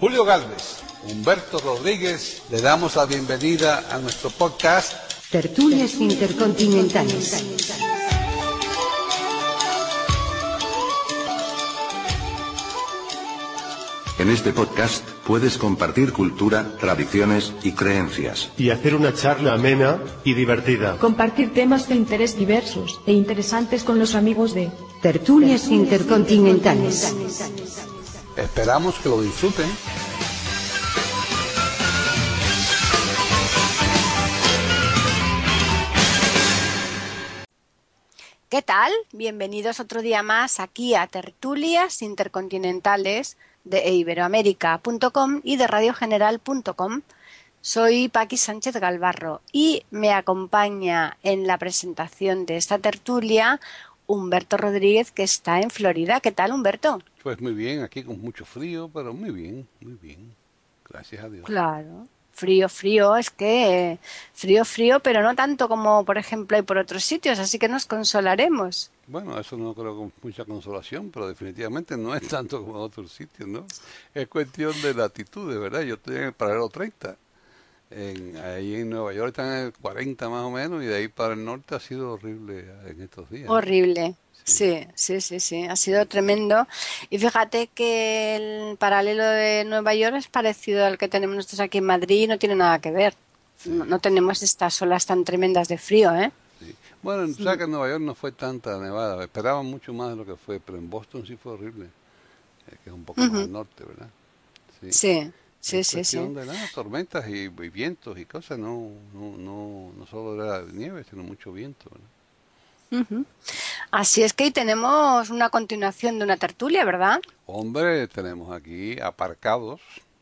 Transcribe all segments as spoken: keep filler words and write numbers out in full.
Julio Gálvez, Humberto Rodríguez, le damos la bienvenida a nuestro podcast Tertulias Intercontinentales. En este podcast puedes compartir cultura, tradiciones y creencias. Y hacer una charla amena y divertida. Compartir temas de interés diversos e interesantes con los amigos de Tertulias Intercontinentales. Esperamos que lo disfruten. ¿Qué tal? Bienvenidos otro día más aquí a Tertulias Intercontinentales de iberoamérica punto com y de radio general punto com. Soy Paqui Sánchez Galvarro y me acompaña en la presentación de esta tertulia Humberto Rodríguez, que está en Florida. ¿Qué tal, Humberto? Pues muy bien, aquí con mucho frío, pero muy bien, muy bien. Gracias a Dios. Claro. Frío, frío, es que frío, frío, pero no tanto como, por ejemplo, hay por otros sitios, así que nos consolaremos. Bueno, eso no creo con mucha consolación, pero definitivamente no es tanto como en otros sitios, ¿no? Es cuestión de latitudes, ¿verdad? Yo estoy en el paralelo treinta, en, ahí en Nueva York están en el cuarenta más o menos, y de ahí para el norte ha sido horrible en estos días. Horrible. Sí, sí, sí, sí, ha sido tremendo. Y fíjate que el paralelo de Nueva York es parecido al que tenemos nosotros aquí en Madrid y no tiene nada que ver. Sí. No, no tenemos estas olas tan tremendas de frío, ¿eh? Sí. Bueno, sí. O sea que en Nueva York no fue tanta nevada, esperaban mucho más de lo que fue, pero en Boston sí fue horrible, eh, que es un poco uh-huh. más al norte, ¿verdad? Sí, sí, sí, es sí. sí. De nada, tormentas y, y vientos y cosas, no, no, no, no solo era nieve, sino mucho viento, ¿verdad? Uh-huh. Así es que tenemos una continuación de una tertulia, ¿verdad? Hombre, tenemos aquí aparcados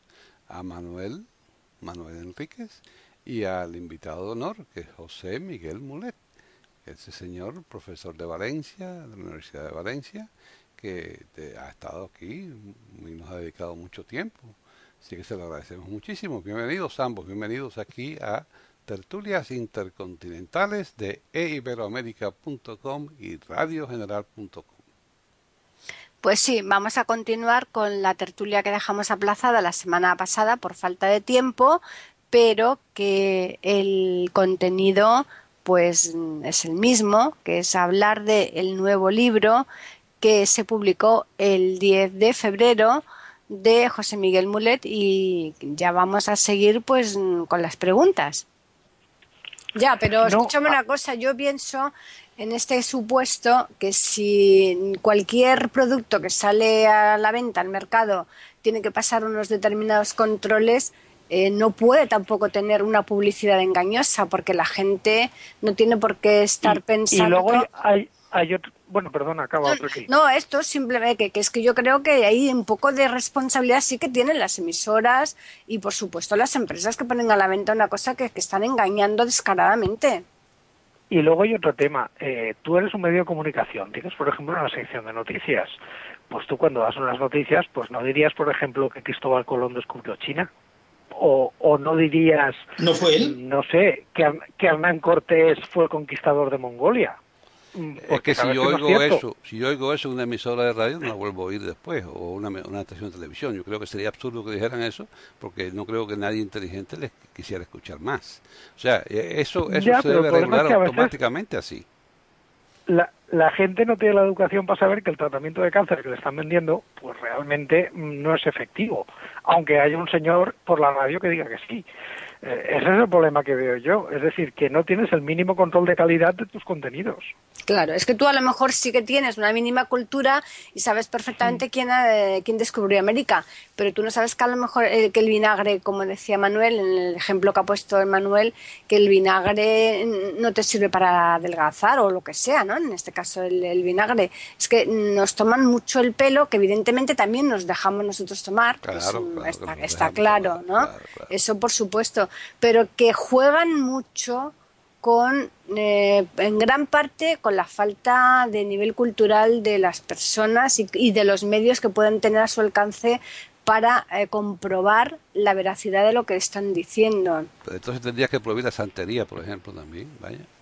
a Manuel, Manuel Enríquez, y al invitado de honor, que es José Miguel Mulet, ese señor, profesor de Valencia, de la Universidad de Valencia, que te, ha estado aquí y nos ha dedicado mucho tiempo. Así que se lo agradecemos muchísimo. Bienvenidos ambos, bienvenidos aquí a Tertulias Intercontinentales de iberoamérica punto com y radio general punto com. Pues sí, vamos a continuar con la tertulia que dejamos aplazada la semana pasada por falta de tiempo, pero que el contenido pues es el mismo, que es hablar del nuevo libro que se publicó el diez de febrero de José Miguel Mulet, y ya vamos a seguir pues con las preguntas. Ya, pero escúchame no. una cosa, yo pienso en este supuesto que si cualquier producto que sale a la venta al mercado tiene que pasar unos determinados controles, eh, no puede tampoco tener una publicidad engañosa, porque la gente no tiene por qué estar y, pensando... Y luego hay, hay otro... Bueno, perdón, acaba no, otro aquí. No, esto simplemente que, que es que yo creo que hay un poco de responsabilidad sí que tienen las emisoras y, por supuesto, las empresas que ponen a la venta una cosa que, que están engañando descaradamente. Y luego hay otro tema. Eh, tú eres un medio de comunicación. Tienes, por ejemplo, una sección de noticias. Pues tú cuando das unas noticias, pues no dirías, por ejemplo, que Cristóbal Colón descubrió China. O, o no dirías... ¿No fue él? No sé, que, que Hernán Cortés fue el conquistador de Mongolia. Es que si yo oigo no eso, si yo oigo eso en una emisora de radio, no la vuelvo a oír después, o una, una estación de televisión. Yo creo que sería absurdo que dijeran eso, porque no creo que nadie inteligente les quisiera escuchar más. O sea, eso, eso ya, se debe regular es automáticamente así. La, la gente no tiene la educación para saber que el tratamiento de cáncer que le están vendiendo, pues realmente no es efectivo, aunque haya un señor por la radio que diga que sí. Eh, ese es el problema que veo yo, es decir, que no tienes el mínimo control de calidad de tus contenidos. Claro, es que tú a lo mejor sí que tienes una mínima cultura y sabes perfectamente sí. quién, eh, quién descubrió América, pero tú no sabes que a lo mejor eh, que el vinagre, como decía Manuel, en el ejemplo que ha puesto Manuel, que el vinagre no te sirve para adelgazar o lo que sea, ¿no? En este caso el, el vinagre. Es que nos toman mucho el pelo, que evidentemente también nos dejamos nosotros tomar, claro, pues, claro, está, que está claro, ¿no? Claro, claro. Eso por supuesto, pero que juegan mucho con, eh, en gran parte, con la falta de nivel cultural de las personas y, y de los medios que pueden tener a su alcance para eh, comprobar la veracidad de lo que están diciendo. Pero entonces tendrías que prohibir la santería, por ejemplo, también, vaya.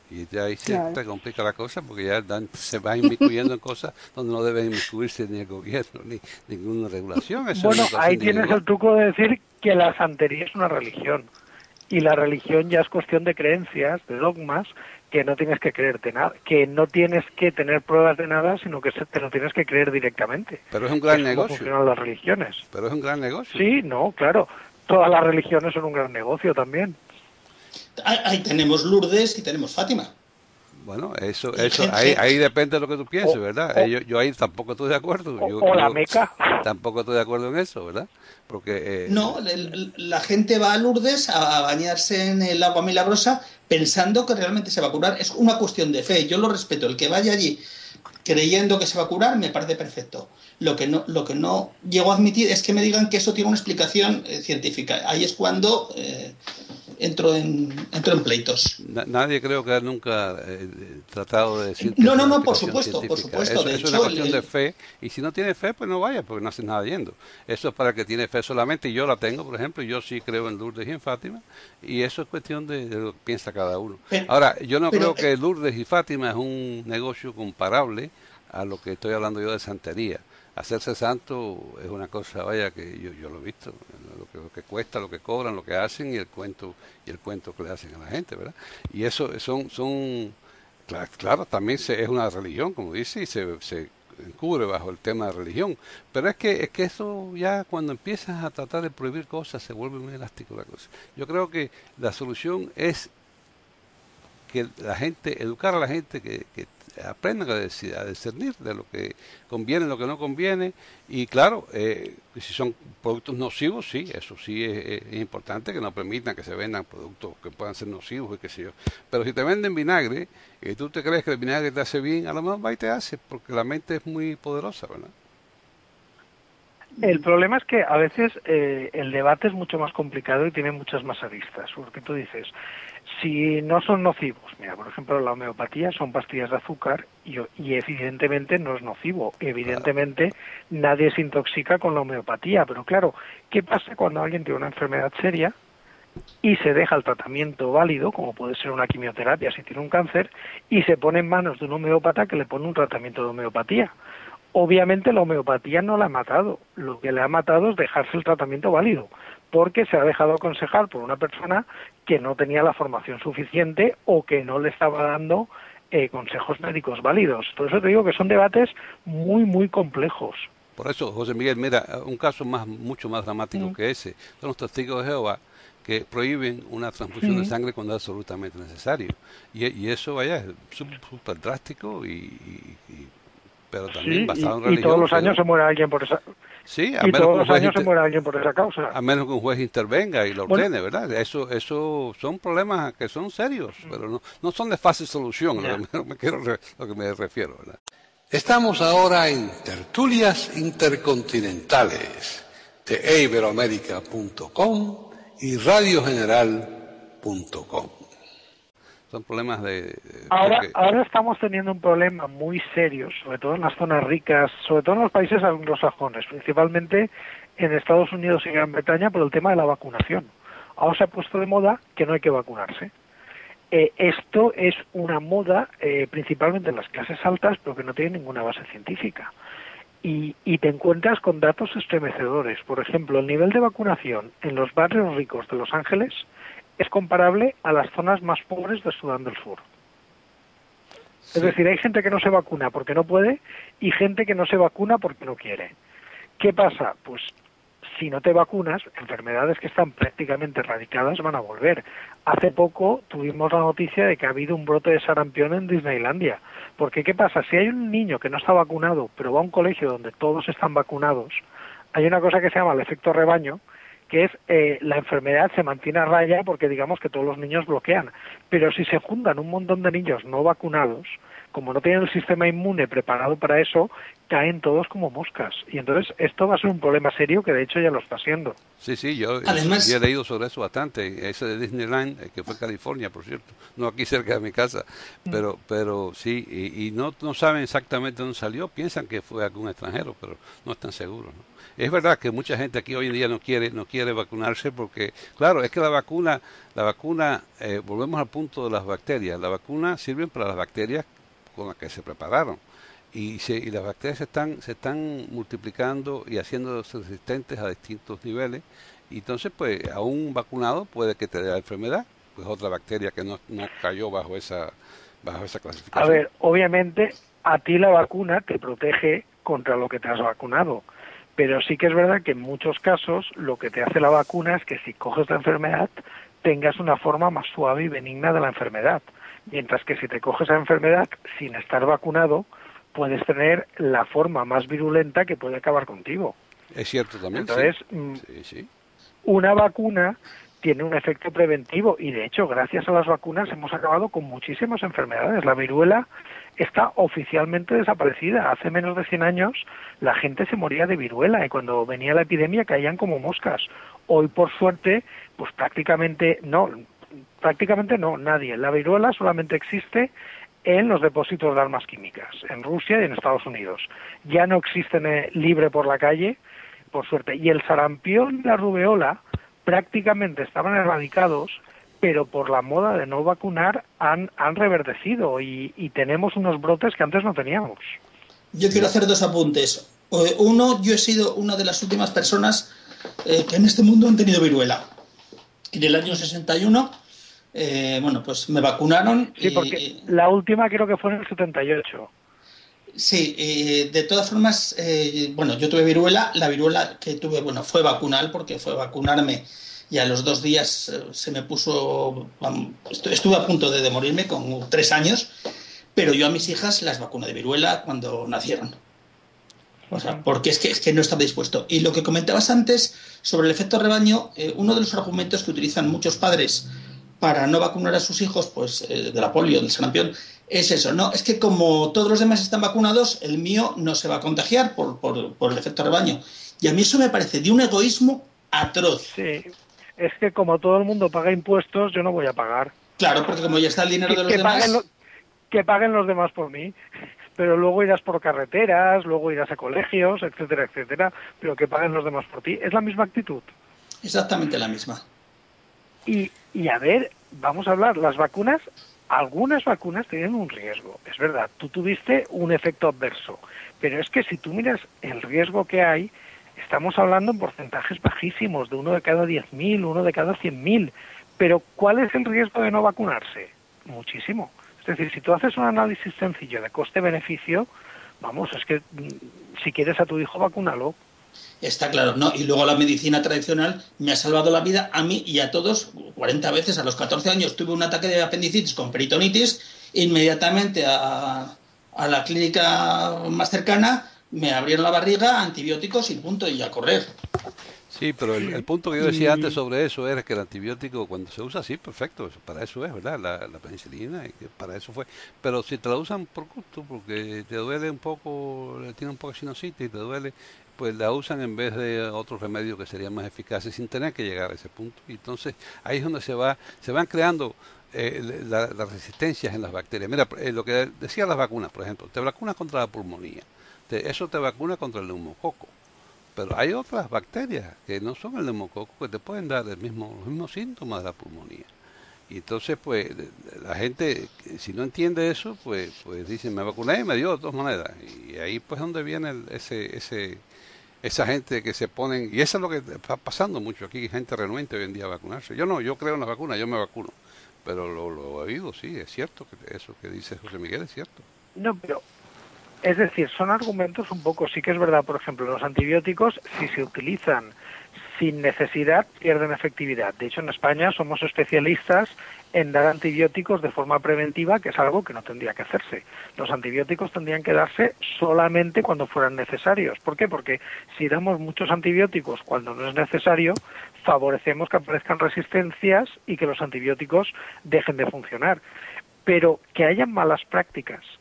Y ya ahí se Claro. te complica la cosa porque ya dan- se va inmiscuyendo en cosas donde no debe inmiscuirse ni el gobierno ni ninguna regulación. Eso es Bueno, una cosa ahí tienes individual. el truco de decir que la santería es una religión. Y la religión ya es cuestión de creencias, de dogmas, que no tienes que creerte nada, que no tienes que tener pruebas de nada, sino que se- te lo tienes que creer directamente. Pero es un Que gran es como negocio. funcionan las religiones. Pero es un gran negocio. Sí, no, claro. Todas las religiones son un gran negocio también. Ahí, ahí tenemos Lourdes y tenemos Fátima. Bueno, eso, Y eso, gente- ahí, ahí depende de lo que tú pienses, O- ¿verdad? o- Eh, yo, yo ahí tampoco estoy de acuerdo. O, Yo, o la yo Meca. tampoco estoy de acuerdo en eso, ¿verdad? Porque eh, No, el- la gente va a Lourdes a bañarse en el agua milagrosa pensando que realmente se va a curar. Es una cuestión de fe. Yo lo respeto. El que vaya allí creyendo que se va a curar me parece perfecto. Lo que no, lo que no llego a admitir es que me digan que eso tiene una explicación eh, científica. Ahí es cuando eh, entro en entro en pleitos. na- nadie creo que ha nunca eh, tratado de decir que No, es no, una no, por explicación supuesto, por científica. supuesto. Eso, De eso es una hecho, cuestión el- de fe. Y si no tiene fe, pues no vaya, porque no hace nada yendo. Eso es para el que tiene fe solamente. Y yo la tengo, por ejemplo. Yo sí creo en Lourdes y en Fátima. Y eso es cuestión de, de lo que piensa cada uno. Pero- Ahora, yo no pero, creo que Lourdes y Fátima es un negocio comparable a lo que estoy hablando yo de santería. Hacerse santo es una cosa, vaya, que yo, yo lo he visto, lo que, lo que cuesta, lo que cobran, lo que hacen y el cuento y el cuento que le hacen a la gente, ¿verdad? Y eso son, son cla- claro, también se- es una religión, como dice, y se, se encubre bajo el tema de religión. Pero es que, es que eso ya cuando empiezas a tratar de prohibir cosas se vuelve muy elástico la cosa. Yo creo que la solución es que la gente, educar a la gente que, que aprendan a, deci- a discernir de lo que conviene, lo que no conviene, y claro, eh, si son productos nocivos, sí, eso sí es, es- es importante que no permitan que se vendan productos que puedan ser nocivos y qué sé yo. Pero si te venden vinagre y tú te crees que el vinagre te hace bien, a lo mejor va y te hace, porque la mente es muy poderosa, ¿verdad? El problema es que a veces eh, el debate es mucho más complicado y tiene muchas más aristas, porque tú dices, si no son nocivos, mira, por ejemplo, la homeopatía son pastillas de azúcar y, y evidentemente no es nocivo, evidentemente nadie se intoxica con la homeopatía, pero claro, ¿qué pasa cuando alguien tiene una enfermedad seria y se deja el tratamiento válido, como puede ser una quimioterapia si tiene un cáncer, y se pone en manos de un homeópata que le pone un tratamiento de homeopatía? Obviamente la homeopatía no la ha matado, lo que le ha matado es dejarse el tratamiento válido, porque se ha dejado aconsejar por una persona que no tenía la formación suficiente o que no le estaba dando eh, consejos médicos válidos. Por eso te digo que son debates muy, muy complejos. Por eso, José Miguel, mira, un caso más mucho más dramático Mm. que ese son los testigos de Jehová que prohíben una transfusión de Mm. sangre cuando es absolutamente necesario. Y, y eso, vaya, es súper súper drástico, y, y- y- pero también Sí, basado en y, religión. y todos los pero- años se muere alguien por esa sí, a y menos, que todos un los juez años se inter- muere alguien por esa causa. a menos que un juez intervenga y lo Bueno. ordene, ¿verdad? Eso eso son problemas que son serios, pero no, no son de fácil solución, Ya. lo que me, me quiero re- lo que me refiero, ¿verdad? Estamos ahora en tertulias intercontinentales de iberoamérica punto com y radio general punto com. Son problemas de... Ahora, porque- ahora estamos teniendo un problema muy serio, sobre todo en las zonas ricas, sobre todo en los países anglosajones, principalmente en Estados Unidos y Gran Bretaña, por el tema de la vacunación. Ahora se ha puesto de moda que no hay que vacunarse. Eh, esto es una moda eh, principalmente en las clases altas, pero que no tiene ninguna base científica. Y, y te encuentras con datos estremecedores. Por ejemplo, el nivel de vacunación en los barrios ricos de Los Ángeles es comparable a las zonas más pobres de Sudán del Sur. sí. Es decir, hay gente que no se vacuna porque no puede y gente que no se vacuna porque no quiere. ¿Qué pasa? Pues si no te vacunas, enfermedades que están prácticamente erradicadas van a volver. Hace poco tuvimos la noticia de que ha habido un brote de sarampión en Disneylandia. Porque ¿qué pasa? Si hay un niño que no está vacunado, pero va a un colegio donde todos están vacunados, hay una cosa que se llama el efecto rebaño, que es eh, la enfermedad se mantiene a raya porque digamos que todos los niños bloquean. Pero si se juntan un montón de niños no vacunados, como no tienen el sistema inmune preparado para eso, caen todos como moscas. Y entonces esto va a ser un problema serio que de hecho ya lo está siendo. Sí, sí, yo, Además, yo he leído sobre eso bastante. Ese de Disneyland, eh, que fue California, por cierto, no aquí cerca de mi casa, pero pero sí, y, y no, no saben exactamente dónde salió, piensan que fue algún extranjero, pero no están seguros, ¿no? Es verdad que mucha gente aquí hoy en día no quiere no quiere vacunarse porque, claro, es que la vacuna, la vacuna, eh, volvemos al punto de las bacterias, la vacuna sirve para las bacterias con las que se prepararon. Y, se, y las bacterias se están se están multiplicando y haciendo resistentes a distintos niveles, y entonces pues a un vacunado puede que te dé la enfermedad, pues otra bacteria que no, no cayó bajo esa bajo esa clasificación. A ver, obviamente a ti la vacuna te protege contra lo que te has vacunado, pero sí que es verdad que en muchos casos lo que te hace la vacuna es que si coges la enfermedad tengas una forma más suave y benigna de la enfermedad, mientras que si te coges la enfermedad sin estar vacunado puedes tener la forma más virulenta que puede acabar contigo. Es cierto también. Entonces, sí. Sí, sí. Una vacuna tiene un efecto preventivo y, de hecho, gracias a las vacunas hemos acabado con muchísimas enfermedades. La viruela está oficialmente desaparecida. Hace menos de cien años la gente se moría de viruela y cuando venía la epidemia caían como moscas. Hoy, por suerte, pues prácticamente no, prácticamente no, nadie. La viruela solamente existe en los depósitos de armas químicas, en Rusia y en Estados Unidos. Ya no existen eh, libre por la calle, por suerte. Y el sarampión y la rubeola prácticamente estaban erradicados, pero por la moda de no vacunar han, han reverdecido y, y tenemos unos brotes que antes no teníamos. Yo quiero hacer dos apuntes. Uno, yo he sido una de las últimas personas eh, que en este mundo han tenido viruela. En el año sesenta y uno... Eh, bueno, pues me vacunaron. Sí, porque y, la última creo que fue en el setenta y ocho. Sí, eh, de todas formas, eh, bueno, yo tuve viruela. La viruela que tuve, bueno, fue vacunal, porque fue vacunarme y a los dos días eh, se me puso... Um, estuve a punto de, de morirme con tres años, pero yo a mis hijas las vacuné de viruela cuando nacieron. O sea, porque es que, es que no estaba dispuesto. Y lo que comentabas antes sobre el efecto rebaño, eh, uno de los argumentos que utilizan muchos padres para no vacunar a sus hijos, pues eh, de la polio, del sarampión, es eso, ¿no? Es que como todos los demás están vacunados, el mío no se va a contagiar por, por, por el efecto rebaño. Y a mí eso me parece de un egoísmo atroz. Sí, es que como todo el mundo paga impuestos, yo no voy a pagar. Claro, porque como ya está el dinero de los que demás... Paguen lo, que paguen los demás por mí, pero luego irás por carreteras, luego irás a colegios, etcétera, etcétera, pero que paguen los demás por ti. Es la misma actitud. Exactamente la misma. Y, y a ver, vamos a hablar, las vacunas, algunas vacunas tienen un riesgo, es verdad, tú tuviste un efecto adverso, pero es que si tú miras el riesgo que hay, estamos hablando en porcentajes bajísimos, de uno de cada diez mil, uno de cada cien mil, pero ¿cuál es el riesgo de no vacunarse? Muchísimo. Es decir, si tú haces un análisis sencillo de coste-beneficio, vamos, es que si quieres a tu hijo, vacúnalo. Está claro, ¿no? Y luego la medicina tradicional me ha salvado la vida a mí y a todos cuarenta veces. A los catorce años tuve un ataque de apendicitis con peritonitis, inmediatamente a, a la clínica más cercana, me abrieron la barriga, antibióticos y punto, y a correr. Sí, pero el, el punto que yo decía antes sobre eso era que el antibiótico cuando se usa, sí, perfecto, eso, para eso es, ¿verdad? La, la penicilina, y que para eso fue. Pero si te la usan por gusto, porque te duele un poco, tiene un poco de sinusitis y te duele, pues la usan en vez de otros remedios que serían más eficaces sin tener que llegar a ese punto. Y entonces ahí es donde se va, se van creando eh, la, las resistencias en las bacterias. Mira, eh, lo que decía las vacunas, por ejemplo, te vacunas contra la pulmonía, te, eso te vacuna contra el neumococo. Pero hay otras bacterias que no son el neumococo que te pueden dar el mismo, los mismos síntomas de la pulmonía. Y entonces, pues, la gente, si no entiende eso, pues pues dicen, me vacuné y me dio de todas maneras. Y ahí, pues, donde viene el, ese ese esa gente que se ponen, y eso es lo que está pasando mucho aquí, gente renuente hoy en día a vacunarse. Yo no, yo creo en la vacuna, yo me vacuno. Pero lo, lo he oído, sí, es cierto, que eso que dice José Miguel es cierto. No, pero... Es decir, son argumentos un poco, sí que es verdad, por ejemplo, los antibióticos, si se utilizan sin necesidad, pierden efectividad. De hecho, en España somos especialistas en dar antibióticos de forma preventiva, que es algo que no tendría que hacerse. Los antibióticos tendrían que darse solamente cuando fueran necesarios. ¿Por qué? Porque si damos muchos antibióticos cuando no es necesario, favorecemos que aparezcan resistencias y que los antibióticos dejen de funcionar. Pero que haya malas prácticas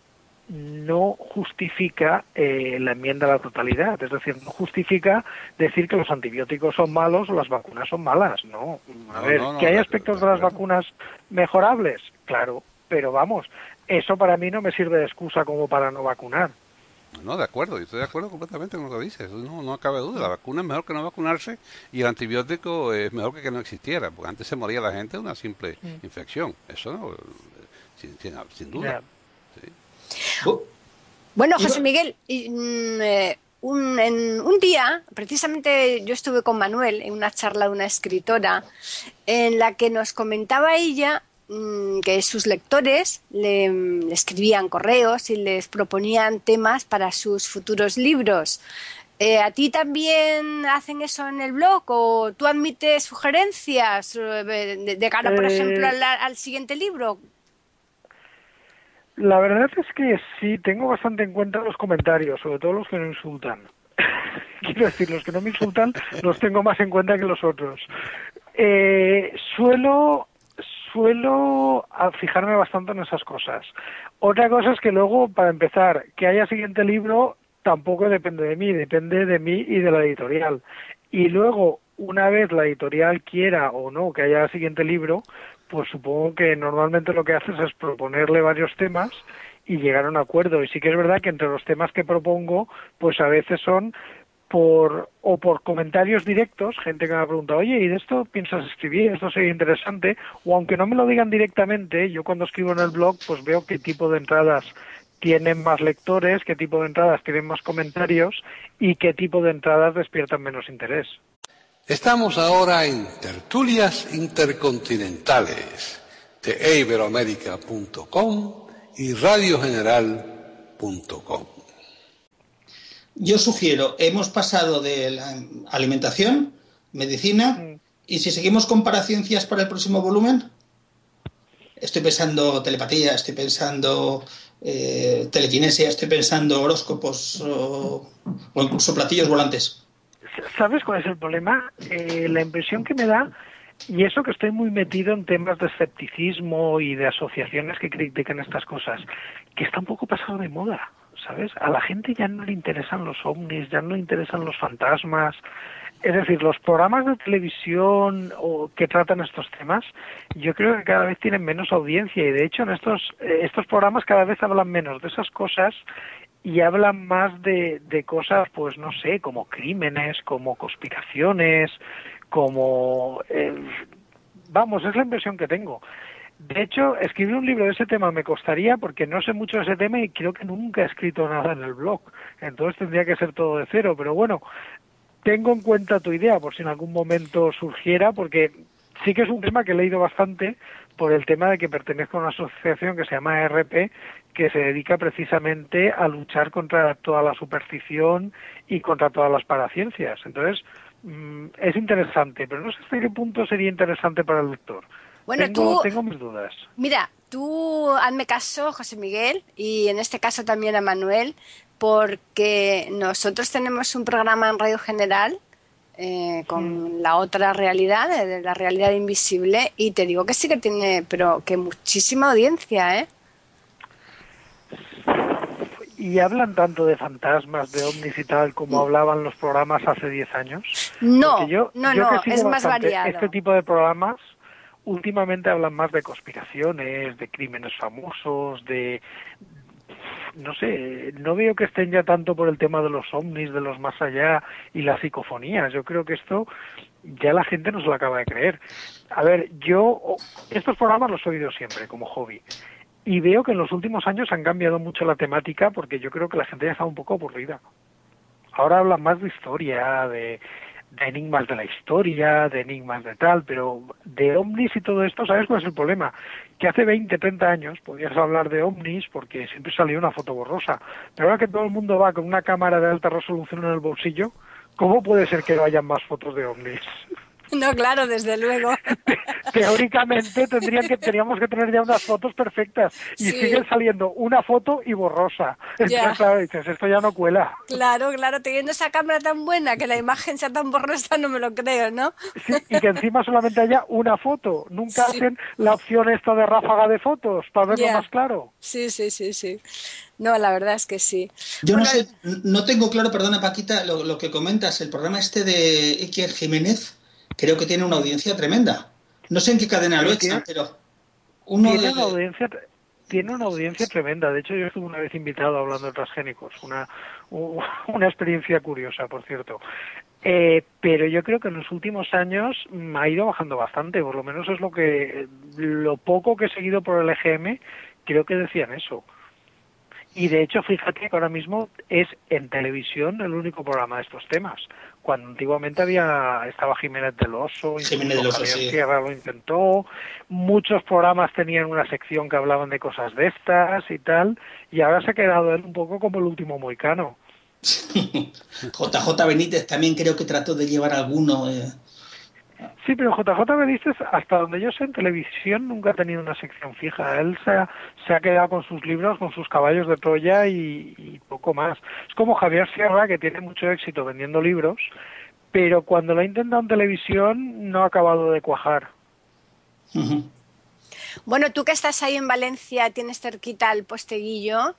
no justifica eh, la enmienda a la totalidad, es decir, no justifica decir que los antibióticos son malos o las vacunas son malas, no. A No, ver, no, no, ¿que hay de aspectos de acuerdo, las de acuerdo. vacunas mejorables? Claro, pero vamos, eso para mí no me sirve de excusa como para no vacunar. No, de acuerdo, yo estoy de acuerdo completamente con lo que dices, no, no cabe duda, la vacuna es mejor que no vacunarse y el antibiótico es mejor que que no existiera, porque antes se moría la gente de una simple infección, eso no, sin, sin, sin duda. Ya. Sí. Bueno, Iba- José Miguel, y, mm, eh, un, en un día, precisamente yo estuve con Manuel en una charla de una escritora en la que nos comentaba ella mm, que sus lectores le, le escribían correos y les proponían temas para sus futuros libros. Eh, ¿A ti también hacen eso en el blog o tú admites sugerencias eh, de, de cara, por Eh, ejemplo, al, al siguiente libro? La verdad es que sí, tengo bastante en cuenta los comentarios, sobre todo los que no insultan. Quiero decir, los que no me insultan los tengo más en cuenta que los otros. Eh, suelo suelo a fijarme bastante en esas cosas. Otra cosa es que luego, para empezar, que haya siguiente libro tampoco depende de mí, depende de mí y de la editorial. Y luego, una vez la editorial quiera o no que haya siguiente libro, pues supongo que normalmente lo que haces es proponerle varios temas y llegar a un acuerdo. Y sí que es verdad que entre los temas que propongo, pues a veces son por o por comentarios directos, gente que me ha preguntado, oye, ¿y de esto piensas escribir? Esto sería interesante. O aunque no me lo digan directamente, yo cuando escribo en el blog, pues veo qué tipo de entradas tienen más lectores, qué tipo de entradas tienen más comentarios y qué tipo de entradas despiertan menos interés. Estamos ahora en Tertulias Intercontinentales de iberoamerica punto com y radio general punto com. Yo sugiero, hemos pasado de la alimentación, medicina, Mm. y si seguimos con paraciencias para el próximo volumen, estoy pensando telepatía, estoy pensando eh, telequinesia, estoy pensando horóscopos o, o incluso platillos volantes. ¿Sabes cuál es el problema? Eh, la impresión que me da, y eso que estoy muy metido en temas de escepticismo y de asociaciones que critican estas cosas, que está un poco pasado de moda, ¿sabes? A la gente ya no le interesan los ovnis, ya no le interesan los fantasmas. Es decir, los programas de televisión o que tratan estos temas, yo creo que cada vez tienen menos audiencia y de hecho en estos eh, estos programas cada vez hablan menos de esas cosas y hablan más de, de cosas, pues no sé, como crímenes, como conspiraciones, como... Eh, vamos, es la impresión que tengo. De hecho, escribir un libro de ese tema me costaría porque no sé mucho de ese tema y creo que nunca he escrito nada en el blog. Entonces tendría que ser todo de cero, pero bueno, tengo en cuenta tu idea por si en algún momento surgiera, porque sí que es un tema que he leído bastante por el tema de que pertenezco a una asociación que se llama R P, que se dedica precisamente a luchar contra toda la superstición y contra todas las paraciencias. Entonces, mmm, es interesante, pero no sé hasta qué punto sería interesante para el lector. Bueno, tengo, tú, tengo mis dudas. Mira, tú hazme caso, José Miguel, y en este caso también a Manuel, porque nosotros tenemos un programa en Radio General eh, con mm. la otra realidad, de la realidad invisible, y te digo que sí que tiene, pero que muchísima audiencia, ¿eh? ¿Y hablan tanto de fantasmas, de ovnis y tal, como hablaban los programas hace diez años? No, yo, no, yo no, que es más bastante variado. Este tipo de programas últimamente hablan más de conspiraciones, de crímenes famosos, de... no sé, no veo que estén ya tanto por el tema de los ovnis, de los más allá y las psicofonías. Yo creo que esto ya la gente no se lo acaba de creer. A ver, yo estos programas los he oído siempre como hobby y veo que en los últimos años han cambiado mucho la temática porque yo creo que la gente ya está un poco aburrida. Ahora hablan más de historia, de, de enigmas de la historia, de enigmas de tal, pero de ovnis y todo esto, ¿sabes cuál es el problema? Que hace veinte, treinta años podías hablar de ovnis porque siempre salía una foto borrosa, pero ahora que todo el mundo va con una cámara de alta resolución en el bolsillo, ¿cómo puede ser que no hayan más fotos de ovnis? No, claro, desde luego. Teóricamente tendrían que teníamos que tener ya unas fotos perfectas y sí. Siguen saliendo una foto y borrosa. Entonces, ya. Claro, dices, esto ya no cuela. Claro, claro, teniendo esa cámara tan buena que la imagen sea tan borrosa, no me lo creo, ¿no? Sí, y que encima solamente haya una foto. Nunca sí. hacen la opción esta de ráfaga de fotos para verlo ya. más claro. Sí, sí, sí, sí. No, la verdad es que sí. Yo bueno, no sé, no tengo claro, perdona Paquita, lo, lo que comentas, el programa este de Iker Jiménez, creo que tiene una audiencia tremenda. No sé en qué cadena lo Sí, echan, tiene, pero uno tiene una de... audiencia tiene una audiencia tremenda. De hecho, yo estuve una vez invitado hablando de transgénicos, una u- una experiencia curiosa, por cierto. Eh, pero yo creo que en los últimos años mm, ha ido bajando bastante, por lo menos es lo que lo poco que he seguido por el E G M, creo que decían eso. Y de hecho, fíjate que ahora mismo es en televisión el único programa de estos temas. Cuando antiguamente había estaba Jiménez del Oso, Jiménez incluso del Oso, Javier sí. Sierra lo intentó, muchos programas tenían una sección que hablaban de cosas de estas y tal, y ahora se ha quedado él un poco como el último moicano. J J Benítez también creo que trató de llevar alguno. Eh. Sí, pero J J Benítez, hasta donde yo sé, en televisión nunca ha tenido una sección fija. Él se ha, se ha quedado con sus libros, con sus caballos de Troya y, y poco más. Es como Javier Sierra, que tiene mucho éxito vendiendo libros, pero cuando lo ha intentado en televisión no ha acabado de cuajar. Uh-huh. Bueno, tú que estás ahí en Valencia, tienes cerquita al Posteguillo,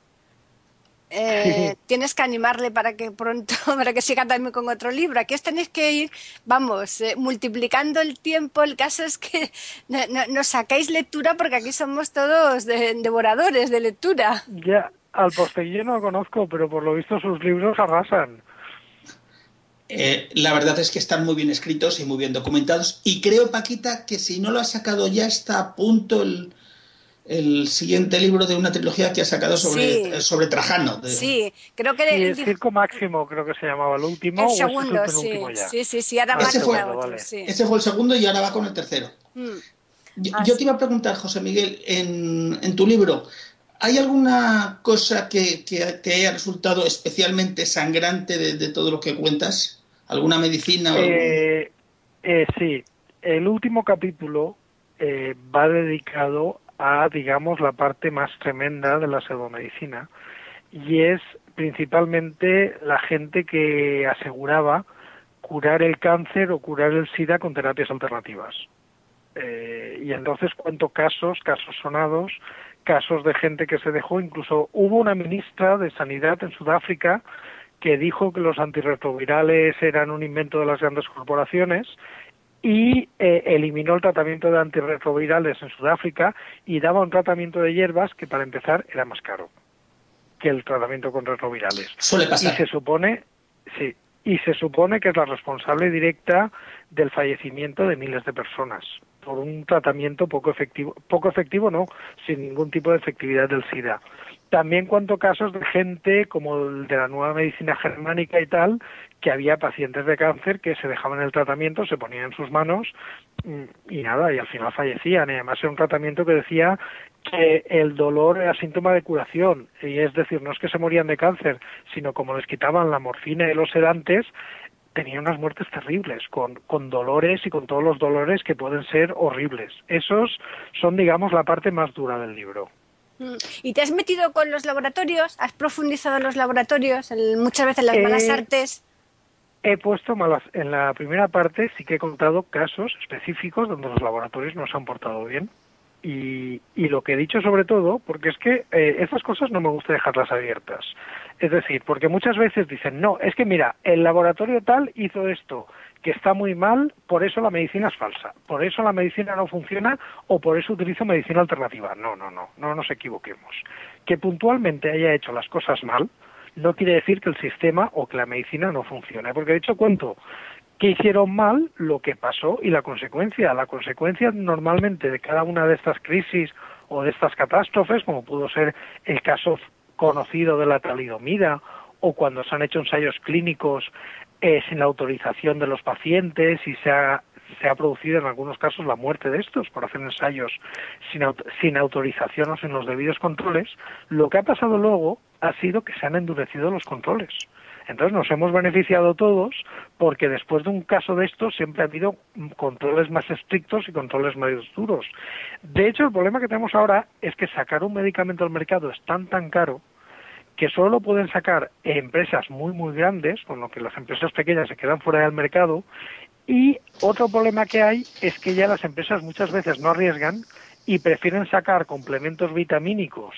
eh, Sí. tienes que animarle para que pronto, para que siga también con otro libro. Aquí os tenéis que ir, vamos, eh, multiplicando el tiempo. El caso es que no, no, nos sacáis lectura porque aquí somos todos de, devoradores de lectura. Ya, al Posteguillo no lo conozco, pero por lo visto sus libros arrasan. Eh, la verdad es que están muy bien escritos y muy bien documentados. Y creo, Paquita, que si no lo ha sacado ya está a punto el, el siguiente libro de una trilogía que ha sacado sobre, Sí, sobre Trajano. De... sí, creo que... Sí, el dijo- Circo Máximo creo que se llamaba el último, el o ese es el segundo, sí, penúltimo ya. sí, sí, sí, ahora Ah, el Ese fue, marca segundo, otro, vale. sí. ese fue el segundo y ahora va con el tercero. Mm, Yo, yo así. te iba a preguntar, José Miguel, en, en tu libro, ¿hay alguna cosa que, que te haya resultado especialmente sangrante de, de todo lo que cuentas? ¿Alguna medicina o algún...? Eh, eh, sí, el último capítulo eh, va dedicado a, digamos, la parte más tremenda de la pseudomedicina, y es principalmente la gente que aseguraba curar el cáncer o curar el SIDA con terapias alternativas. Eh, y entonces cuento casos, casos sonados, casos de gente que se dejó, incluso hubo una ministra de Sanidad en Sudáfrica que dijo que los antirretrovirales eran un invento de las grandes corporaciones y eh, eliminó el tratamiento de antirretrovirales en Sudáfrica y daba un tratamiento de hierbas que para empezar era más caro que el tratamiento con retrovirales. Suele pasar. Y se supone, sí, y se supone que es la responsable directa del fallecimiento de miles de personas por un tratamiento poco efectivo, poco efectivo no, sin ningún tipo de efectividad del SIDA. También cuento casos de gente como el de la nueva medicina germánica y tal, que había pacientes de cáncer que se dejaban el tratamiento, se ponían en sus manos y nada, y al final fallecían. Y además era un tratamiento que decía que el dolor era síntoma de curación, y es decir, no es que se morían de cáncer, sino como les quitaban la morfina y los sedantes, tenían unas muertes terribles, con, con dolores y con todos los dolores que pueden ser horribles. Esos son, digamos, la parte más dura del libro. ¿Y te has metido con los laboratorios? ¿Has profundizado en los laboratorios? En, muchas veces las Eh, malas artes. He puesto malas. En la primera parte sí que he contado casos específicos donde los laboratorios no se han portado bien. Y, y lo que he dicho sobre todo, porque es que eh, estas cosas no me gusta dejarlas abiertas. Es decir, porque muchas veces dicen, no, es que mira, el laboratorio tal hizo esto, que está muy mal, por eso la medicina es falsa, por eso la medicina no funciona o por eso utilizo medicina alternativa. No, no, no, no nos equivoquemos. Que puntualmente haya hecho las cosas mal no quiere decir que el sistema o que la medicina no funcione, porque de hecho cuento que hicieron mal, lo que pasó y la consecuencia. La consecuencia normalmente de cada una de estas crisis o de estas catástrofes, como pudo ser el caso conocido de la talidomida o cuando se han hecho ensayos clínicos eh, sin la autorización de los pacientes y se ha, se ha producido en algunos casos la muerte de estos por hacer ensayos sin, sin autorización o sin los debidos controles, lo que ha pasado luego ha sido que se han endurecido los controles. Entonces nos hemos beneficiado todos porque después de un caso de estos siempre ha habido controles más estrictos y controles más duros. De hecho, el problema que tenemos ahora es que sacar un medicamento al mercado es tan tan caro que solo lo pueden sacar empresas muy muy grandes, con lo que las empresas pequeñas se quedan fuera del mercado. Y otro problema que hay es que ya las empresas muchas veces no arriesgan y prefieren sacar complementos vitamínicos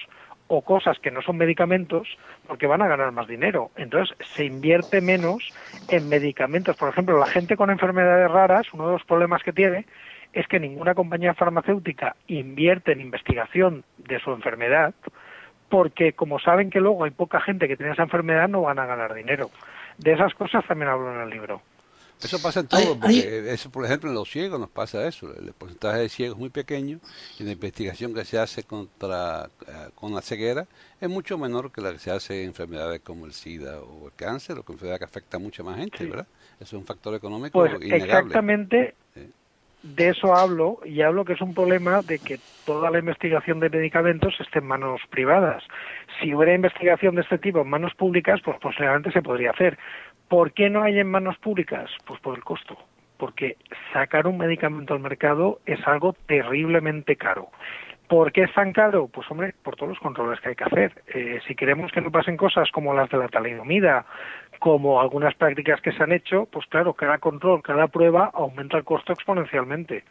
o cosas que no son medicamentos porque van a ganar más dinero. Entonces se invierte menos en medicamentos. Por ejemplo, la gente con enfermedades raras, uno de los problemas que tiene es que ninguna compañía farmacéutica invierte en investigación de su enfermedad porque como saben que luego hay poca gente que tiene esa enfermedad, no van a ganar dinero. De esas cosas también hablo en el libro. Eso pasa en todo, porque eso, por ejemplo, en los ciegos nos pasa eso. El porcentaje de ciegos es muy pequeño y la investigación que se hace contra uh, con la ceguera es mucho menor que la que se hace en enfermedades como el SIDA o el cáncer, o que enfermedad que afecta a mucha más gente, sí. ¿verdad? Eso es un factor económico pues innegable. Exactamente, sí. De eso hablo, y hablo que es un problema de que toda la investigación de medicamentos esté en manos privadas. Si hubiera investigación de este tipo en manos públicas, pues posiblemente se podría hacer. ¿Por qué no hay en manos públicas? Pues por el costo. Porque sacar un medicamento al mercado es algo terriblemente caro. ¿Por qué es tan caro? Pues hombre, por todos los controles que hay que hacer. Eh, si queremos que no pasen cosas como las de la talidomida, como algunas prácticas que se han hecho, pues claro, cada control, cada prueba aumenta el costo exponencialmente.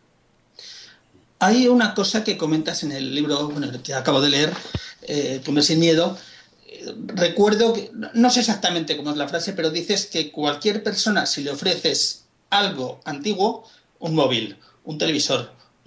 Hay una cosa que comentas en el libro, bueno, que acabo de leer, eh, Comer sin miedo. Recuerdo que, no sé exactamente cómo es la frase, pero dices que cualquier persona, si le ofreces algo antiguo, un móvil, un televisor,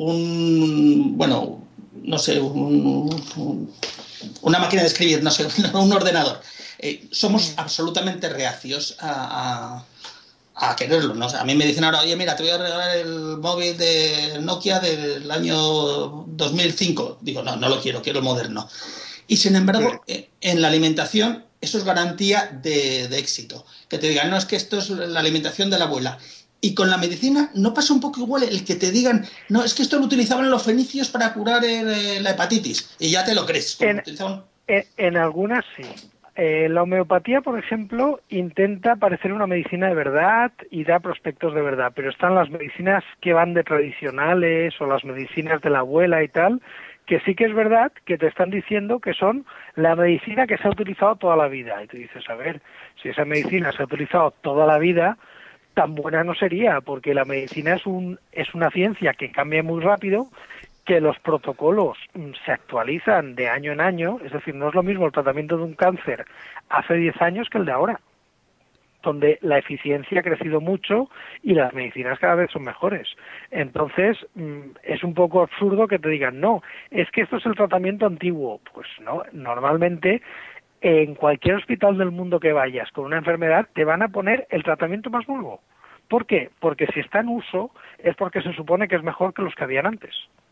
un, bueno, no sé, un, un, una máquina de escribir, no sé, un ordenador, eh, somos absolutamente reacios a, a, a quererlo, ¿no? O sea, a mí me dicen ahora, oye, mira, te voy a regalar el móvil de Nokia del año dos mil cinco. Digo, no, no lo quiero, quiero el moderno. Y sin embargo, sí. en la alimentación, eso es garantía de, de éxito. Que te digan, no, es que esto es la alimentación de la abuela. Y con la medicina no pasa un poco igual el que te digan, no, es que esto lo utilizaban los fenicios para curar el, la hepatitis. Y ya te lo crees. En, utilizaban... en, en algunas sí. Eh, la homeopatía, por ejemplo, intenta parecer una medicina de verdad y da prospectos de verdad. Pero están las medicinas que van de tradicionales o las medicinas de la abuela y tal, que sí que es verdad que te están diciendo que son la medicina que se ha utilizado toda la vida. Y tú dices, a ver, si esa medicina se ha utilizado toda la vida, tan buena no sería, porque la medicina es un es una ciencia que cambia muy rápido, que los protocolos se actualizan de año en año, es decir, no es lo mismo el tratamiento de un cáncer hace diez años que el de ahora, donde la eficiencia ha crecido mucho y las medicinas cada vez son mejores. Entonces, es un poco absurdo que te digan, no, es que esto es el tratamiento antiguo. Pues no, normalmente en cualquier hospital del mundo que vayas con una enfermedad te van a poner el tratamiento más nuevo. ¿Por qué? Porque si está en uso es porque se supone que es mejor que los que habían antes.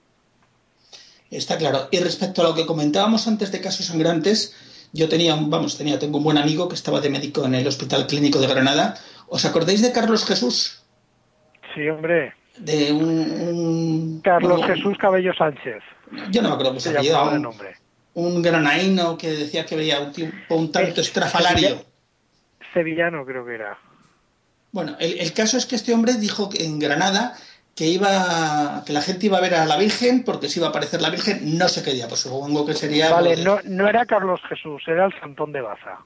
Está claro. Y respecto a lo que comentábamos antes de casos sangrantes, yo tenía, vamos, tenía, tengo un buen amigo que estaba de médico en el Hospital Clínico de Granada. ¿Os acordáis de Carlos Jesús? Sí, hombre. De un... un Carlos un, Jesús Cabello Sánchez. Yo no me acuerdo cómo se llamaba. Un, nombre. un granaíno que decía que veía un, tipo, un tanto es, estrafalario. Sevilla, sevillano creo que era. Bueno, el, el caso es que este hombre dijo que en Granada que iba que la gente iba a ver a la Virgen porque se iba a aparecer la Virgen, no sé qué día, pues supongo que sería... Vale, no, no era Carlos Jesús, era el Santón de Baza.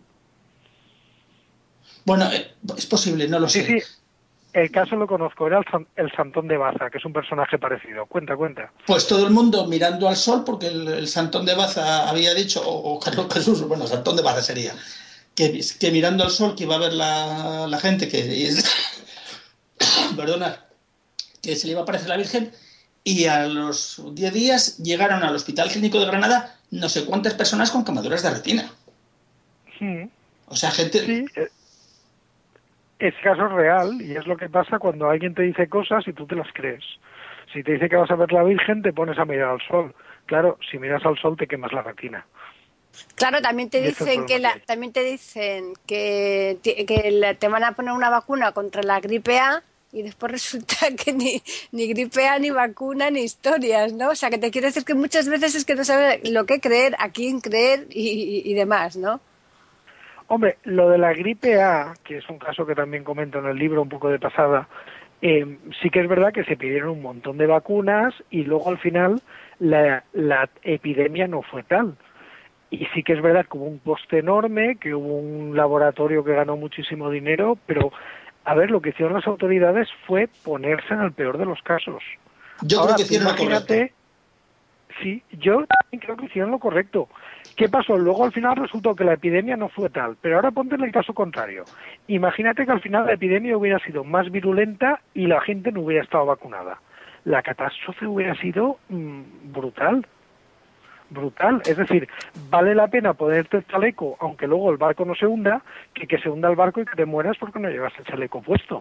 Bueno, es posible, no lo sí, sé. Sí, el caso lo conozco, era el, el Santón de Baza, que es un personaje parecido. Cuenta, cuenta. Pues todo el mundo mirando al sol, porque el, el Santón de Baza había dicho, o, o Carlos Jesús, bueno, Santón de Baza sería, que, que mirando al sol que iba a ver la, la gente, que es... perdona... que se le iba a aparecer la Virgen, y a los diez días llegaron al Hospital Clínico de Granada no sé cuántas personas con quemaduras de retina. Sí. O sea, gente... Sí, ese caso es real, y es lo que pasa cuando alguien te dice cosas y tú te las crees. Si te dice que vas a ver la Virgen, te pones a mirar al sol. Claro, si miras al sol te quemas la retina. Claro, también te dicen que la, también te dicen que, que te van a poner una vacuna contra la gripe A, y después resulta que ni, ni gripe A, ni vacuna, ni historias, ¿no? O sea, que te quiero decir que muchas veces es que no sabes lo que creer, a quién creer y, y, y demás, ¿no? Hombre, lo de la gripe A, que es un caso que también comento en el libro un poco de pasada, eh, sí que es verdad que se pidieron un montón de vacunas y luego al final la, la epidemia no fue tal. Y sí que es verdad que hubo un coste enorme, que hubo un laboratorio que ganó muchísimo dinero, pero... A ver, lo que hicieron las autoridades fue ponerse en el peor de los casos. Yo Ahora, creo que hicieron lo correcto. Sí, yo también creo que hicieron lo correcto. ¿Qué pasó? Luego al final resultó que la epidemia no fue tal, pero ahora ponte en el caso contrario. Imagínate que al final la epidemia hubiera sido más virulenta y la gente no hubiera estado vacunada. La catástrofe hubiera sido mmm, brutal. Brutal. Es decir, vale la pena ponerte el chaleco, aunque luego el barco no se hunda, que que se hunda el barco y que te mueras porque no llevas el chaleco puesto.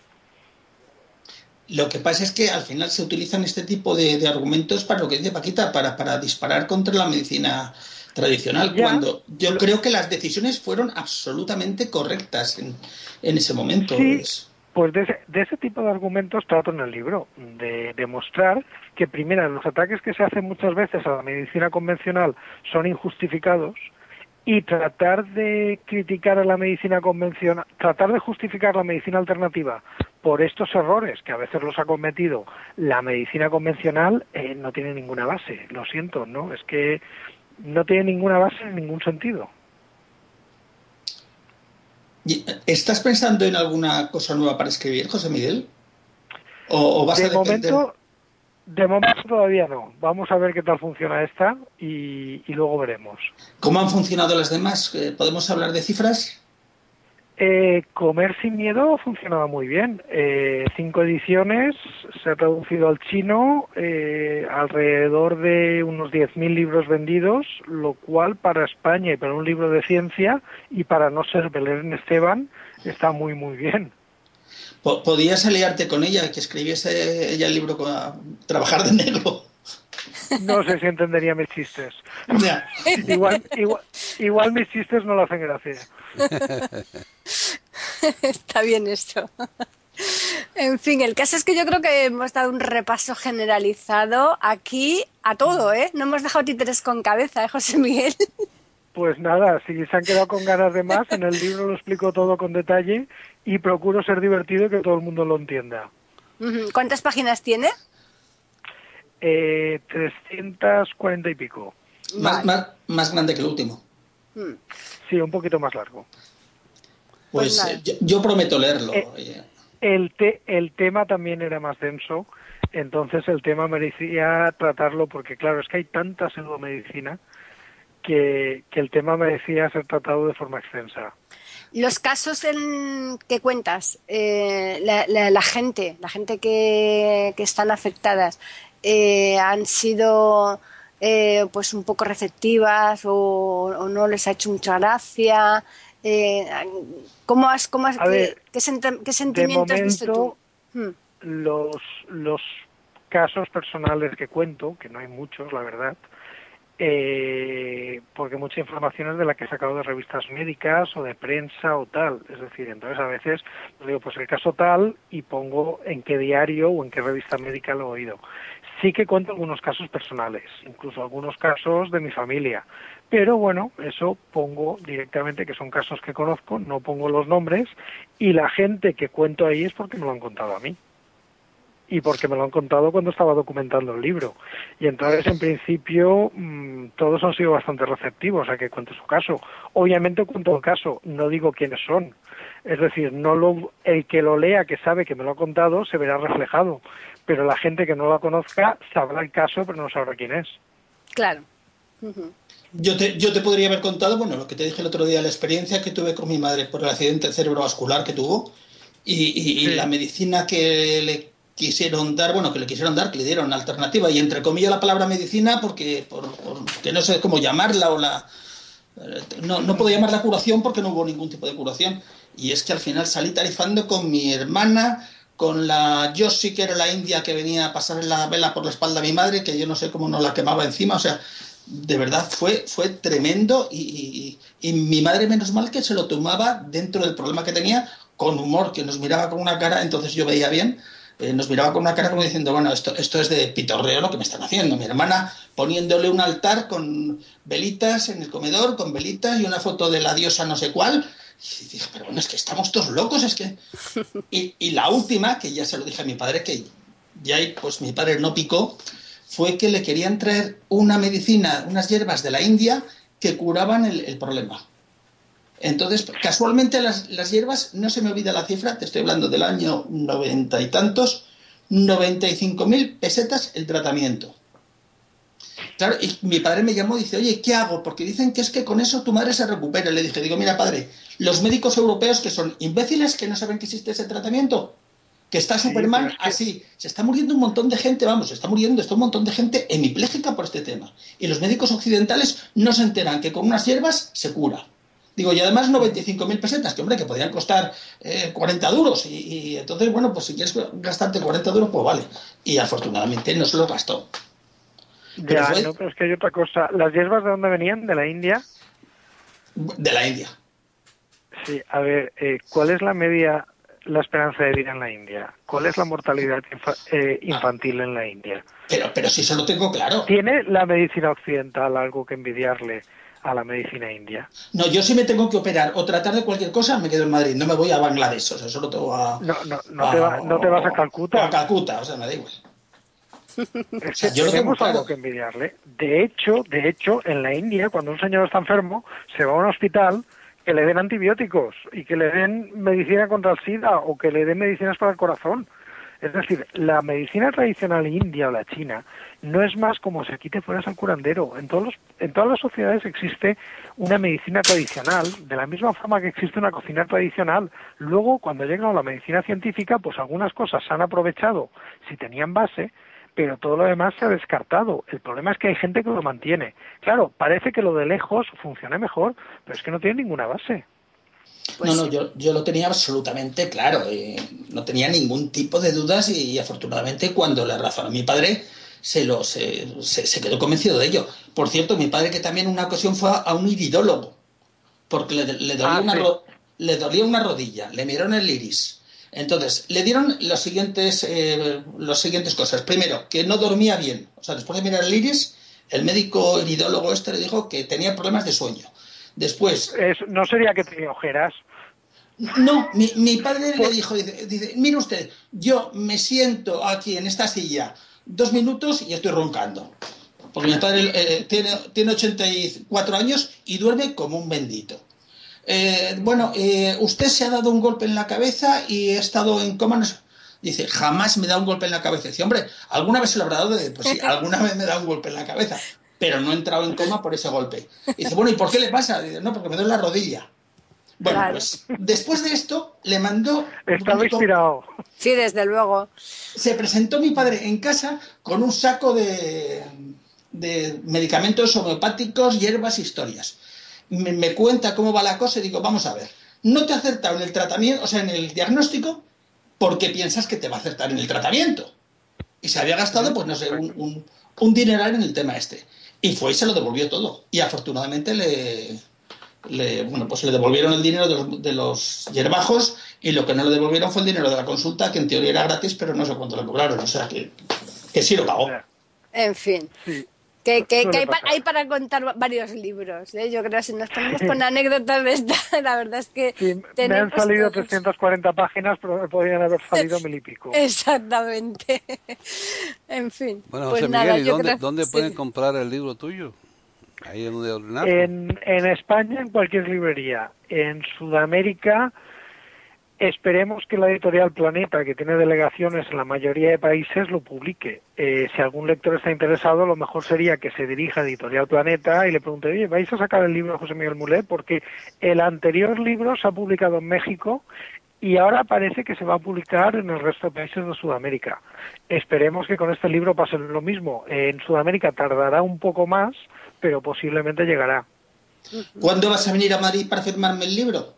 Lo que pasa es que al final se utilizan este tipo de, de argumentos para lo que dice Paquita, para, para disparar contra la medicina tradicional, ya, cuando yo lo... creo que las decisiones fueron absolutamente correctas en, en ese momento. Sí, es... pues de ese, de ese tipo de argumentos trato en el libro, de demostrar que primero los ataques que se hacen muchas veces a la medicina convencional son injustificados, y tratar de criticar a la medicina convencional, tratar de justificar la medicina alternativa por estos errores que a veces los ha cometido la medicina convencional, eh, no tiene ninguna base, lo siento, ¿no? Es que no tiene ninguna base en ningún sentido. ¿Estás pensando en alguna cosa nueva para escribir, José Miguel? ¿O, o vas de a depender... momento, de momento todavía no. Vamos a ver qué tal funciona esta y, y luego veremos. ¿Cómo han funcionado las demás? ¿Podemos hablar de cifras? Eh, Comer sin miedo ha funcionado muy bien. Eh, cinco ediciones, se ha traducido al chino, eh, alrededor de unos diez mil libros vendidos, lo cual para España y para un libro de ciencia y para no ser Belén Esteban está muy muy bien. ¿Podías aliarte con ella, que escribiese ella el libro con Trabajar de Negro? No sé si entendería mis chistes. Yeah. Igual, igual, igual mis chistes no le hacen gracia. Está bien esto. En fin, el caso es que yo creo que hemos dado un repaso generalizado aquí a todo, ¿eh? No hemos dejado títeres con cabeza, ¿eh, José Miguel? Pues nada, si se han quedado con ganas de más, en el libro lo explico todo con detalle y procuro ser divertido y que todo el mundo lo entienda. ¿Cuántas páginas tiene? Eh, trescientas cuarenta y pico. Más, más, más grande que el último. Sí, un poquito más largo. Pues, pues eh, yo, yo prometo leerlo. Eh, el, te, el tema también era más denso, entonces el tema merecía tratarlo porque, claro, es que hay tanta pseudomedicina que, que el tema merecía ser tratado de forma extensa. Los casos en que cuentas, eh, la, la, la gente, la gente que, que están afectadas, eh, han sido eh, pues un poco receptivas o, o no les ha hecho mucha gracia. Eh, ¿Cómo has, cómo has, A ver, qué, qué, qué sentimientos has visto tú? Hmm. Los, los casos personales que cuento, que no hay muchos, la verdad, eh, porque mucha información es de la que he sacado de revistas médicas o de prensa o tal, es decir, entonces a veces digo, pues el caso tal y pongo en qué diario o en qué revista médica lo he oído. Sí que cuento algunos casos personales, incluso algunos casos de mi familia, pero bueno, eso pongo directamente que son casos que conozco, no pongo los nombres y la gente que cuento ahí es porque me lo han contado a mí. Y porque me lo han contado cuando estaba documentando el libro. Y entonces, en principio, mmm, todos han sido bastante receptivos a que cuente su caso. Obviamente cuento el caso, no digo quiénes son. Es decir, no lo, el que lo lea, que sabe que me lo ha contado, se verá reflejado. Pero la gente que no la conozca sabrá el caso, pero no sabrá quién es. Claro. Uh-huh. Yo te, yo te podría haber contado, bueno, lo que te dije el otro día, la experiencia que tuve con mi madre por el accidente cerebrovascular que tuvo y, y, sí. y la medicina que le quisieron dar, bueno, que le quisieron dar, que le dieron alternativa, y entre comillas la palabra medicina, porque, por, por, que no sé cómo llamarla, o la no, no puedo llamarla curación porque no hubo ningún tipo de curación, y es que al final salí tarifando con mi hermana, con la Yoshi, que era la india que venía a pasar la vela por la espalda a mi madre, que yo no sé cómo no la quemaba encima, o sea, de verdad fue, fue tremendo, y, y, y mi madre menos mal que se lo tomaba dentro del problema que tenía, con humor, que nos miraba con una cara, entonces yo veía bien. Eh, nos miraba con una cara como diciendo, bueno, esto, esto es de pitorreo lo que me están haciendo. Mi hermana poniéndole un altar con velitas en el comedor, con velitas y una foto de la diosa no sé cuál. Y dije, pero bueno, es que estamos todos locos, es que... Y, y la última, que ya se lo dije a mi padre, que ya pues mi padre no picó, fue que le querían traer una medicina, unas hierbas de la India que curaban el, el problema. Entonces, casualmente las, las hierbas, no se me olvida la cifra, te estoy hablando del año noventa y tantos, noventa y cinco mil pesetas el tratamiento. Claro, y mi padre me llamó y dice, oye, ¿qué hago? Porque dicen que es que con eso tu madre se recupera. Le dije, digo, mira, padre, los médicos europeos que son imbéciles que no saben que existe ese tratamiento, que está Sí, Superman pero es que- así. Se está muriendo un montón de gente, vamos, se está muriendo está un montón de gente hemipléjica por este tema. Y los médicos occidentales no se enteran que con unas hierbas se cura. Digo, y además noventa y cinco mil pesetas, que hombre, que podrían costar eh, cuarenta duros. Y, y entonces, bueno, pues si quieres gastarte cuarenta duros, pues vale. Y afortunadamente no se lo gastó. Pero Ya, fue no, pero es que hay otra cosa. ¿Las hierbas de dónde venían? ¿De la India? de la India. Sí, a ver, eh, ¿cuál es la media, la esperanza de vida en la India? ¿Cuál es la mortalidad infa- eh, infantil en la India? Pero, pero si eso lo tengo claro. ¿Tiene la medicina occidental algo que envidiarle a la medicina india? No, yo si me tengo que operar o tratar de cualquier cosa, me quedo en Madrid. No me voy a Bangladesh, o sea, solo tengo a... No, no, no, a- te, va- no te vas a o Calcuta. a Calcuta, o sea, me da igual. Es O que sea, yo lo tengo tenemos claro. algo que envidiarle. De hecho, de hecho, en la India, cuando un señor está enfermo, se va a un hospital que le den antibióticos y que le den medicina contra el SIDA o que le den medicinas para el corazón. Es decir, la medicina tradicional india o la china no es más como si aquí te fueras al curandero. En todos los, en todas las sociedades existe una medicina tradicional, de la misma forma que existe una cocina tradicional. Luego, cuando llega la medicina científica, pues algunas cosas se han aprovechado si tenían base, pero todo lo demás se ha descartado. El problema es que hay gente que lo mantiene. Claro, parece que lo de lejos funciona mejor, pero es que no tiene ninguna base. Pues no, no, sí. yo, yo lo tenía absolutamente claro. eh, no tenía ningún tipo de dudas y, y afortunadamente cuando le razonó a mi padre se, lo, se, se, se quedó convencido de ello. Por cierto, mi padre que también en una ocasión fue a, a un iridólogo porque le, le, dolía Ah, una sí. ro, le dolía una rodilla, le miraron el iris. Entonces, le dieron los siguientes, eh, los siguientes cosas. Primero, que no dormía bien. O sea, después de mirar el iris, el médico iridólogo este le dijo que tenía problemas de sueño. Después, Es, no sería que tenía ojeras. no, mi, mi padre le dijo, dice, dice, mire usted, yo me siento aquí en esta silla dos minutos y estoy roncando. Porque mi padre eh, tiene, tiene ochenta y cuatro años y duerme como un bendito. Eh, bueno, eh, usted se ha dado un golpe en la cabeza y he estado en coma. No sé. Dice, jamás me da un golpe en la cabeza. Dice, hombre, ¿alguna vez se lo habrá dado? Dice, pues sí, alguna vez me da un golpe en la cabeza, pero no he entrado en coma por ese golpe. Dice, bueno, ¿y por qué le pasa? Dice, no, porque me duele la rodilla. Bueno, Claro. pues después de esto le mandó... Estaba inspirado. Sí, desde luego. Se presentó mi padre en casa con un saco de, de medicamentos homeopáticos, hierbas, historias. Me, me cuenta cómo va la cosa y digo, vamos a ver, no te ha acertado en el tratamiento, o sea, en el diagnóstico, porque piensas que te va a acertar en el tratamiento. Y se había gastado, pues no sé, un, un, un dineral en el tema este. Y fue y se lo devolvió todo. Y afortunadamente le... Le, bueno, pues le devolvieron el dinero de los, de los hierbajos y lo que no le devolvieron fue el dinero de la consulta, que en teoría era gratis, pero no sé cuánto le cobraron, o sea que, que sí lo pagó. En fin. Sí. Que, que, Suele que hay, pa- pasar. hay para contar varios libros, ¿eh? Yo creo que si nos ponemos con anécdotas de esta, la verdad es que Sí, me han tenemos salido todos. trescientas cuarenta páginas, pero me podrían haber salido mil y pico. Exactamente. En fin. Bueno, pues José nada, Miguel, ¿y yo dónde, creo- dónde sí. pueden comprar el libro tuyo? Ahí es donde ordenarlo. En, en España, en cualquier librería. En Sudamérica, esperemos que la editorial Planeta, que tiene delegaciones en la mayoría de países, lo publique. Eh, si algún lector está interesado, lo mejor sería que se dirija a Editorial Planeta y le pregunte, oye, ¿vais a sacar el libro de José Miguel Mulet? Porque el anterior libro se ha publicado en México y ahora parece que se va a publicar en el resto de países de Sudamérica. Esperemos que con este libro pase lo mismo. En Sudamérica tardará un poco más, pero posiblemente llegará. ¿Cuándo vas a venir a Madrid para firmarme el libro?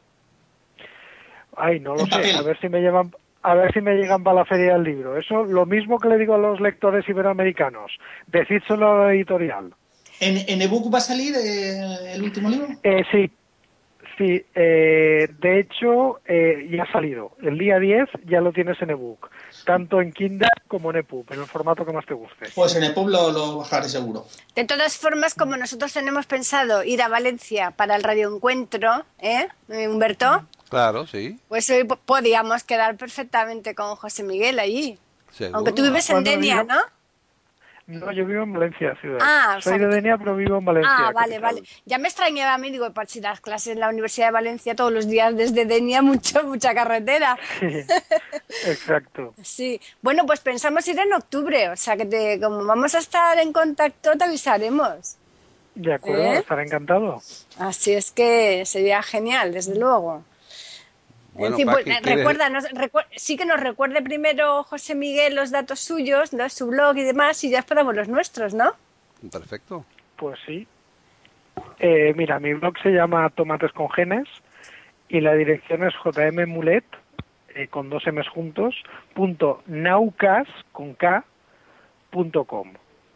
Ay, no lo En sé, papel. a ver si me llevan, a ver si me llegan para la feria del libro. Eso, lo mismo que le digo a los lectores iberoamericanos, decídselo a la editorial. ¿En, en ebook va a salir eh, el último libro? Eh, sí, sí, eh, de hecho eh, ya ha salido. El día diez ya lo tienes en ebook, tanto en Kindle como en EPUB, en el formato que más te guste. Pues en EPUB lo, lo bajaré seguro. De todas formas, como nosotros tenemos pensado ir a Valencia para el radioencuentro, ¿eh, Humberto? Claro, sí. Pues hoy po- podíamos quedar perfectamente con José Miguel allí. Seguro. Aunque tú vives en Cuando Denia, diga- ¿no? No, yo vivo en Valencia, ciudad. Ah, o Soy sea de que- Denia, pero vivo en Valencia. Ah, vale, capital. vale. Ya me extrañaba a mí, digo, para si las clases en la Universidad de Valencia todos los días desde Denia, mucho, mucha carretera. Exacto. Sí, bueno, pues pensamos ir en octubre, o sea que te, como vamos a estar en contacto, te avisaremos. De acuerdo, ¿Eh? estaré encantado. Así es que sería genial, desde luego. Bueno, en fin, pues, Paqui, ¿quieres- recuerda, recu sí que nos recuerde primero José Miguel los datos suyos, ¿no? Su blog y demás, y ya esperamos los nuestros, ¿no? Perfecto. Pues sí. Eh, mira, mi blog se llama Tomates con Genes y la dirección es jmmulet, eh, con dos M's juntos, punto naucas, con K, punto com.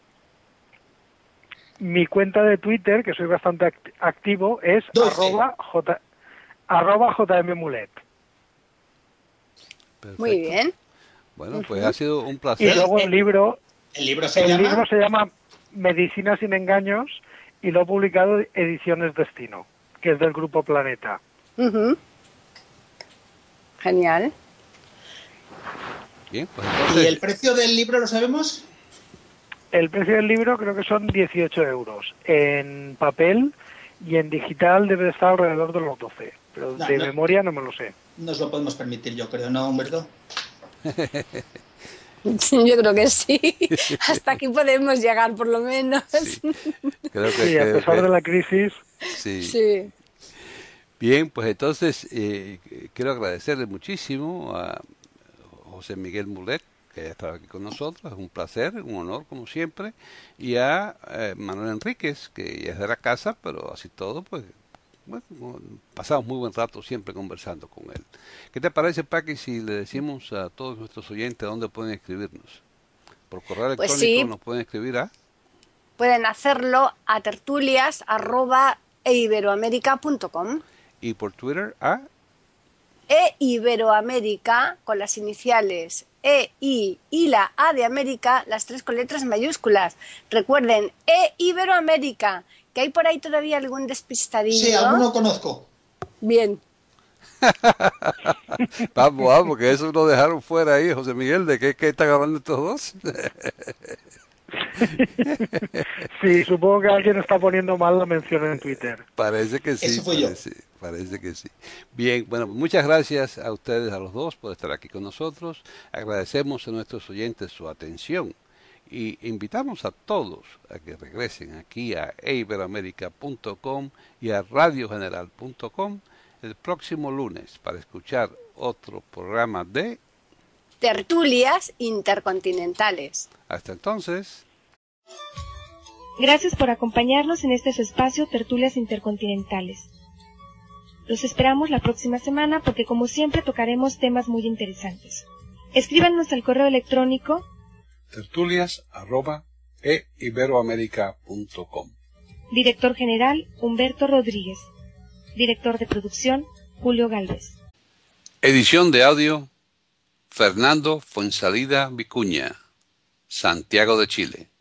Mi cuenta de Twitter, que soy bastante act activo, es arroba, j, arroba jmmulet. Perfecto. Muy bien. Bueno, pues ha sido un Y placer. luego el libro, ¿El libro se el llama? libro se llama Medicina sin engaños y lo ha publicado Ediciones Destino, que es del Grupo Planeta. Uh-huh. Genial. Bien, pues ¿Y entonces, el precio del libro lo sabemos? El precio del libro creo que son dieciocho euros. En papel y en digital debe estar alrededor de los doce. Pero No, de no. memoria no me lo sé. Nos lo podemos permitir, yo creo, ¿no, Humberto? Yo creo que sí. Hasta aquí podemos llegar, por lo menos. sí, creo que, Sí, a que- pesar que- de la crisis, sí. Sí. Bien, pues entonces eh, quiero agradecerle muchísimo a José Miguel Mulet, que haya estado aquí con nosotros, es un placer, un honor como siempre, y a eh, Manuel Enríquez, que ya es de la casa, pero así todo, pues bueno, pasamos muy buen rato siempre conversando con él. ¿Qué te parece, Paqui, si le decimos a todos nuestros oyentes dónde pueden escribirnos? Por correo Pues electrónico sí. nos pueden escribir a... Pueden hacerlo a tertulias arroba eiberoamerica punto com. Y por Twitter a... E Iberoamérica con las iniciales E, I y la A de América, las tres con letras mayúsculas. Recuerden, E Iberoamérica, que hay por ahí todavía algún despistadillo. Sí, alguno conozco. Bien. Vamos, vamos, que eso lo dejaron fuera ahí, José Miguel, ¿de qué, qué están hablando estos dos? sí, supongo que alguien está poniendo mal la mención en Twitter. Parece que sí, Eso fui yo. parece, parece que sí. Bien, bueno, muchas gracias a ustedes, a los dos, por estar aquí con nosotros. Agradecemos a nuestros oyentes su atención y invitamos a todos a que regresen aquí a iberoamerica punto com y a radio general punto com el próximo lunes para escuchar otro programa de... Tertulias intercontinentales. Hasta entonces. Gracias por acompañarnos en este su espacio Tertulias Intercontinentales. Los esperamos la próxima semana porque como siempre tocaremos temas muy interesantes. Escríbanos al correo electrónico tertulias arroba e iberoamerica punto com. Director General Humberto Rodríguez. Director de Producción Julio Gálvez. Edición de audio Fernando Fuensalida Vicuña, Santiago de Chile.